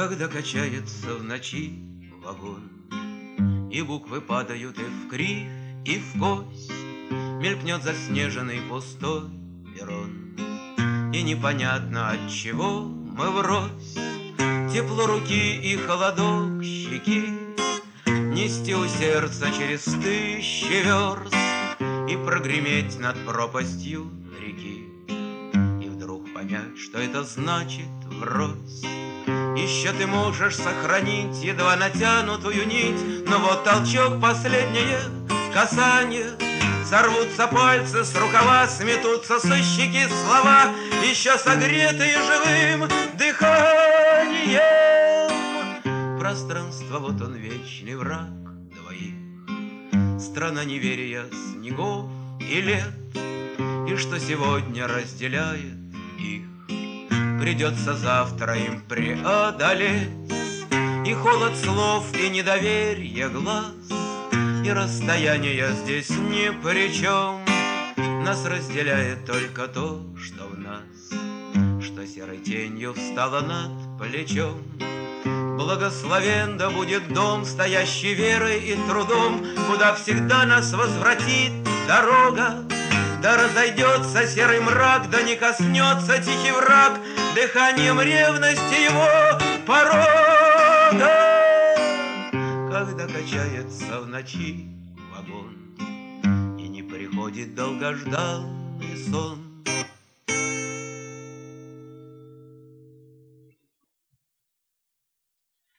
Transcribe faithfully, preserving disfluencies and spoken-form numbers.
Когда качается в ночи вагон, и буквы падают и в кривь, и в кость, мелькнет заснеженный пустой перрон, и непонятно от чего мы врозь. Тепло руки и холодок щеки нести у сердца через тысячи верст и прогреметь над пропастью реки, и вдруг понять, что это значит врозь. Еще ты можешь сохранить едва натянутую нить, но вот толчок, последнее касание, сорвутся пальцы с рукава, сметутся со щеки слова, еще согретые живым дыханием. Пространство, вот он, вечный враг двоих, страна неверия, снегов и лет, и что сегодня разделяет их, придется завтра им преодолеть. И холод слов, и недоверие глаз, и расстояние здесь ни при чем. Нас разделяет только то, что в нас, что серой тенью встало над плечом. Благословен да будет дом, стоящий верой и трудом, куда всегда нас возвратит дорога. Да разойдется серый мрак, да не коснется тихий враг дыханием ревности его порога. Когда качается в ночи вагон, и не приходит долгожданный сон,